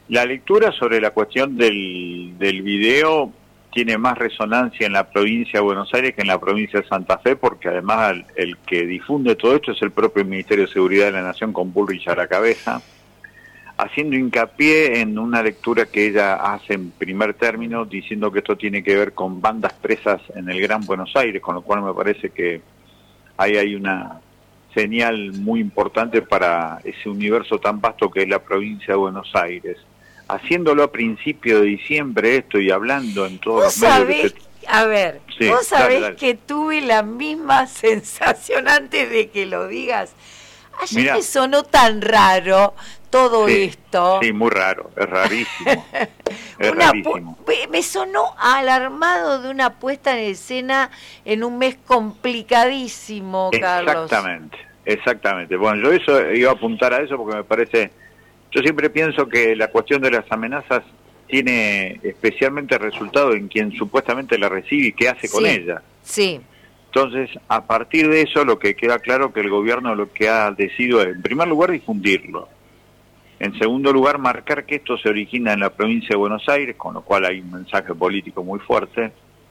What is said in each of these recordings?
La lectura sobre la cuestión del video tiene más resonancia en la provincia de Buenos Aires que en la provincia de Santa Fe, porque además el que difunde todo esto es el propio Ministerio de Seguridad de la Nación, con Bullrich a la cabeza, haciendo hincapié en una lectura que ella hace en primer término, diciendo que esto tiene que ver con bandas presas en el Gran Buenos Aires, con lo cual me parece que ahí hay una señal muy importante para ese universo tan vasto que es la provincia de Buenos Aires. Haciéndolo a principio de diciembre esto y hablando en todos los medios... Sí, vos sabés dale. Que tuve la misma sensación antes de que lo digas. Ayer me sonó tan raro todo esto. Sí, muy raro, es rarísimo. Rarísimo. Me sonó alarmado de una puesta en escena en un mes complicadísimo, Carlos. Exactamente. Bueno, yo eso iba a apuntar a eso porque me parece... Yo siempre pienso que la cuestión de las amenazas tiene especialmente resultado en quien supuestamente la recibe y qué hace con ella. Sí. Entonces, a partir de eso, lo que queda claro que el gobierno lo que ha decidido es, en primer lugar, difundirlo. En segundo lugar, marcar que esto se origina en la provincia de Buenos Aires, con lo cual hay un mensaje político muy fuerte.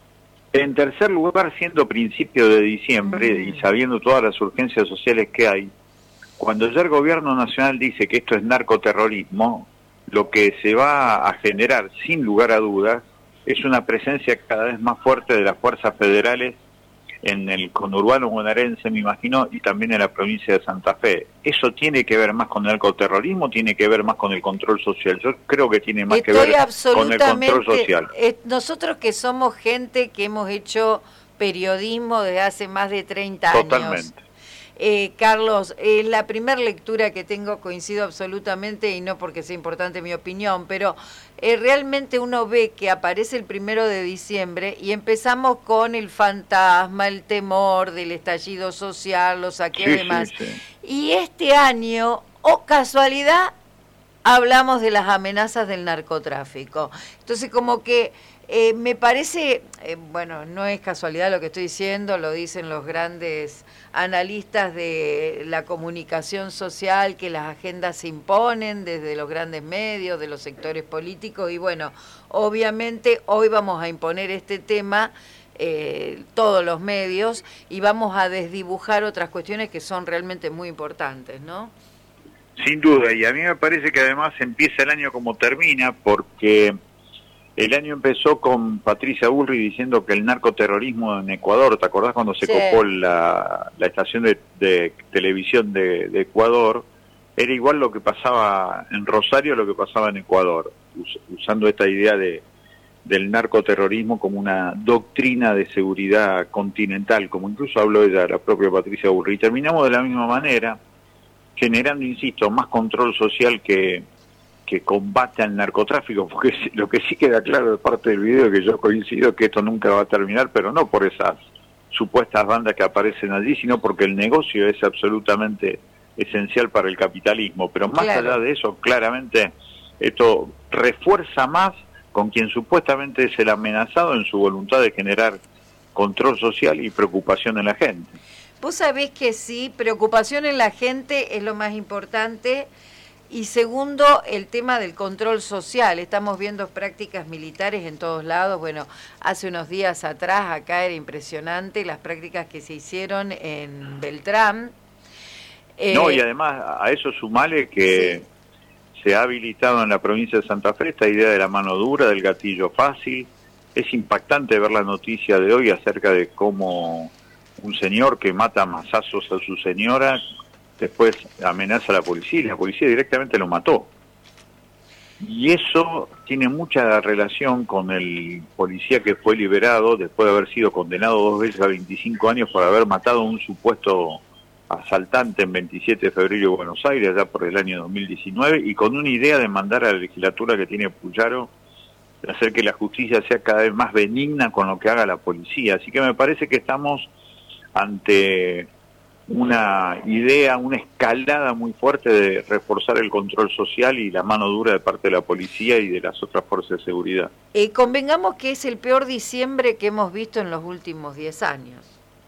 En tercer lugar, siendo principio de diciembre y sabiendo todas las urgencias sociales que hay, cuando ya el gobierno nacional dice que esto es narcoterrorismo, lo que se va a generar, sin lugar a dudas, es una presencia cada vez más fuerte de las fuerzas federales en el conurbano bonaerense, me imagino, y también en la provincia de Santa Fe. ¿Eso tiene que ver más con el narcoterrorismo, tiene que ver más con el control social? Yo creo que tiene más que ver con el control social. Nosotros que somos gente que hemos hecho periodismo desde hace más de 30 años. Totalmente. Carlos, la primera lectura que tengo coincido absolutamente, y no porque sea importante mi opinión, pero realmente uno ve que aparece el 1 de diciembre y empezamos con el fantasma, el temor del estallido social, los saqueos y demás. Sí. Y este año, casualidad, hablamos de las amenazas del narcotráfico. Entonces, como que me parece, bueno, no es casualidad lo que estoy diciendo, lo dicen los grandes analistas de la comunicación social, que las agendas se imponen desde los grandes medios, de los sectores políticos, y bueno, obviamente hoy vamos a imponer este tema, todos los medios, y vamos a desdibujar otras cuestiones que son realmente muy importantes, ¿no? Sin duda, y a mí me parece que además empieza el año como termina, porque el año empezó con Patricia Bullrich diciendo que el narcoterrorismo en Ecuador, ¿te acordás cuando se copó la estación de televisión de Ecuador? Era igual lo que pasaba en Rosario, lo que pasaba en Ecuador, usando esta idea del narcoterrorismo como una doctrina de seguridad continental, como incluso habló ella, la propia Patricia Bullrich. Terminamos de la misma manera, generando, insisto, más control social que combate al narcotráfico, porque lo que sí queda claro de parte del video, que yo coincido que esto nunca va a terminar, pero no por esas supuestas bandas que aparecen allí, sino porque el negocio es absolutamente esencial para el capitalismo. Pero más allá de eso, claramente esto refuerza más con quien supuestamente es el amenazado en su voluntad de generar control social y preocupación en la gente. Vos sabés que sí, preocupación en la gente es lo más importante. Y segundo, el tema del control social. Estamos viendo prácticas militares en todos lados. Bueno, hace unos días atrás acá era impresionante las prácticas que se hicieron en Beltrán. No, y además a eso sumale que se ha habilitado en la provincia de Santa Fe esta idea de la mano dura, del gatillo fácil. Es impactante ver la noticia de hoy acerca de cómo un señor que mata a mazazos a su señora después amenaza a la policía y la policía directamente lo mató. Y eso tiene mucha relación con el policía que fue liberado después de haber sido condenado 2 veces a 25 años por haber matado a un supuesto asaltante en 27 de febrero de Buenos Aires, allá por el año 2019, y con una idea de mandar a la legislatura que tiene Puyaro de hacer que la justicia sea cada vez más benigna con lo que haga la policía. Así que me parece que estamos ante una idea, una escalada muy fuerte de reforzar el control social y la mano dura de parte de la policía y de las otras fuerzas de seguridad. Convengamos que es el peor diciembre que hemos visto en los últimos 10 años.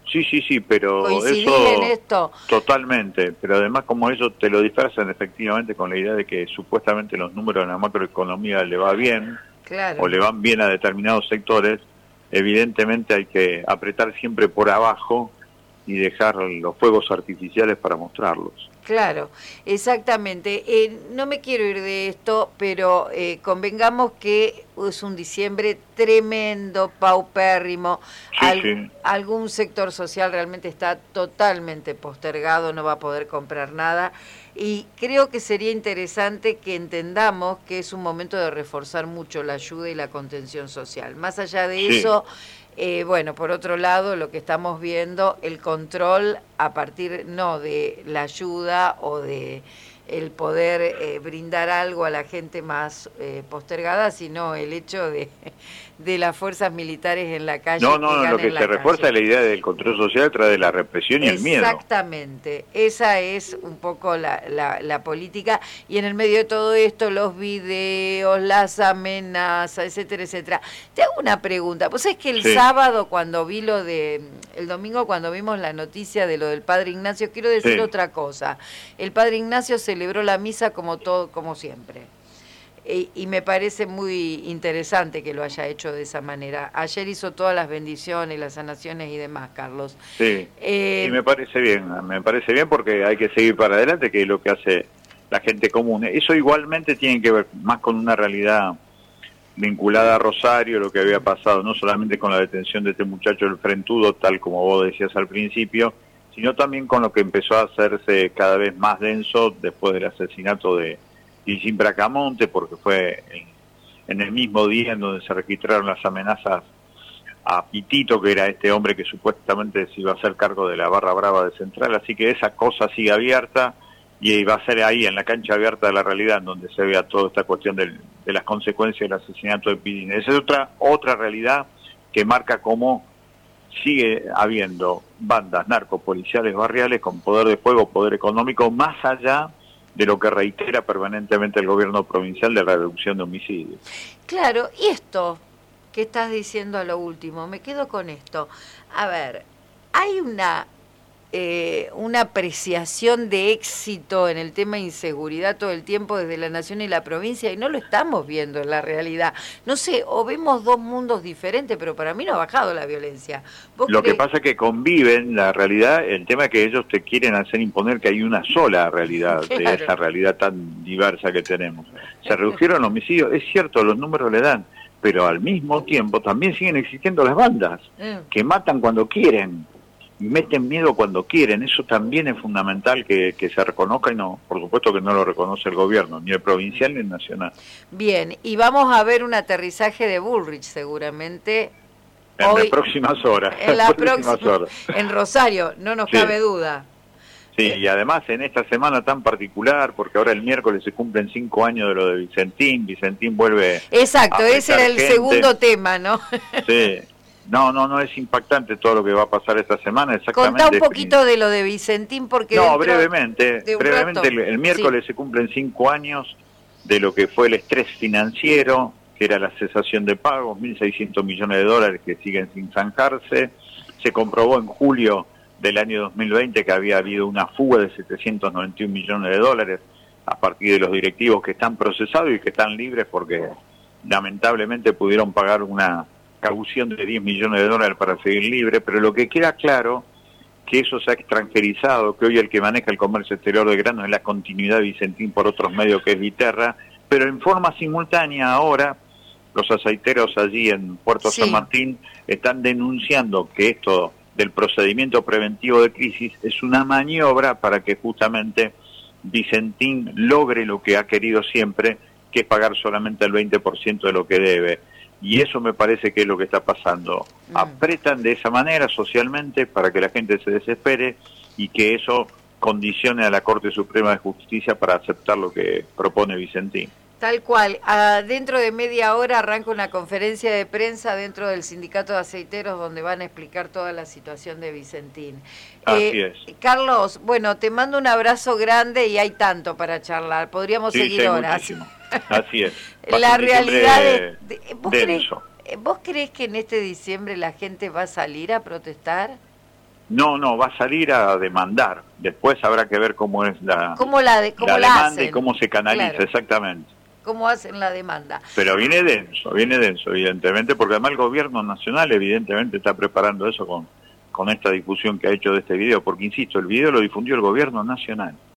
Sí, pero ¿Coincidís eso en esto? totalmente, pero además como eso te lo disfrazan efectivamente con la idea de que supuestamente los números de la macroeconomía le va bien, Claro. o le van bien a determinados sectores, evidentemente hay que apretar siempre por abajo y dejar los fuegos artificiales para mostrarlos. Claro, exactamente. No me quiero ir de esto, pero convengamos que es un diciembre tremendo, paupérrimo. Sí. Algún sector social realmente está totalmente postergado, no va a poder comprar nada. Y creo que sería interesante que entendamos que es un momento de reforzar mucho la ayuda y la contención social. Más allá de eso... bueno, por otro lado, lo que estamos viendo, el control a partir no de la ayuda o de el poder brindar algo a la gente más postergada, sino el hecho de las fuerzas militares en la calle. No, lo que se refuerza es la idea del control social través de la represión y el miedo. Exactamente, esa es un poco la política, y en el medio de todo esto, los videos, las amenazas, etcétera, etcétera. Te hago una pregunta, pues es que el sábado cuando vi el domingo cuando vimos la noticia de lo del Padre Ignacio, quiero decir otra cosa. El Padre Ignacio celebró la misa como siempre. Y me parece muy interesante que lo haya hecho de esa manera. Ayer hizo todas las bendiciones, las sanaciones y demás, Carlos. Sí, y me parece bien porque hay que seguir para adelante, que es lo que hace la gente común. Eso igualmente tiene que ver más con una realidad vinculada a Rosario, lo que había pasado, no solamente con la detención de este muchacho del Frentudo, tal como vos decías al principio, sino también con lo que empezó a hacerse cada vez más denso después del asesinato de Licín Bracamonte, porque fue en el mismo día en donde se registraron las amenazas a Pitito, que era este hombre que supuestamente se iba a hacer cargo de la barra brava de Central, así que esa cosa sigue abierta y va a ser ahí, en la cancha abierta de la realidad, en donde se vea toda esta cuestión de las consecuencias del asesinato de Pirín. Esa es otra realidad que marca cómo sigue habiendo bandas narcopoliciales barriales con poder de fuego, poder económico, más allá de lo que reitera permanentemente el gobierno provincial de la reducción de homicidios. Claro, y esto que estás diciendo a lo último, me quedo con esto. A ver, hay una apreciación de éxito en el tema de inseguridad todo el tiempo desde la nación y la provincia, y no lo estamos viendo en la realidad. No sé, o vemos dos mundos diferentes, pero para mí no ha bajado la violencia. Lo que pasa es que conviven la realidad, el tema es que ellos te quieren hacer imponer que hay una sola realidad, de esa realidad tan diversa que tenemos. Se redujeron los homicidios, es cierto, los números le dan, pero al mismo tiempo también siguen existiendo las bandas, que matan cuando quieren y meten miedo cuando quieren. Eso también es fundamental que se reconozca, y no, por supuesto que no lo reconoce el gobierno, ni el provincial ni el nacional. Bien, y vamos a ver un aterrizaje de Bullrich seguramente en las próximas horas. En Rosario, no nos cabe duda. Sí, y además en esta semana tan particular, porque ahora el miércoles se cumplen 5 años de lo de Vicentín vuelve. Exacto, ese era el segundo tema, ¿no? Sí. No, es impactante todo lo que va a pasar esta semana, exactamente. Contá un poquito de lo de Vicentín, porque... No, brevemente, el miércoles se cumplen 5 años de lo que fue el estrés financiero, que era la cesación de pagos, 1.600 millones de dólares que siguen sin zanjarse. Se comprobó en julio del año 2020 que había habido una fuga de 791 millones de dólares a partir de los directivos que están procesados y que están libres porque lamentablemente pudieron pagar una caución de 10 millones de dólares para seguir libre, pero lo que queda claro que eso se ha extranjerizado, que hoy el que maneja el comercio exterior de granos es la continuidad de Vicentín por otros medios que es Viterra, pero en forma simultánea ahora los aceiteros allí en Puerto San Martín están denunciando que esto del procedimiento preventivo de crisis es una maniobra para que justamente Vicentín logre lo que ha querido siempre, que es pagar solamente el 20% de lo que debe. Y eso me parece que es lo que está pasando. Apretan de esa manera socialmente para que la gente se desespere y que eso condicione a la Corte Suprema de Justicia para aceptar lo que propone Vicentín. Tal cual. Dentro de media hora arranca una conferencia de prensa dentro del Sindicato de Aceiteros donde van a explicar toda la situación de Vicentín. Así es. Carlos, bueno, te mando un abrazo grande y hay tanto para charlar. Podríamos seguir horas. Muchísimo. Así es. La realidad ¿Vos creés que en este diciembre la gente va a salir a protestar? No, va a salir a demandar. Después habrá que ver cómo es la demanda hacen. Y cómo se canaliza, claro. Exactamente. Cómo hacen la demanda. Pero viene denso, evidentemente, porque además el gobierno nacional evidentemente está preparando eso con esta difusión que ha hecho de este video, porque insisto, el video lo difundió el gobierno nacional.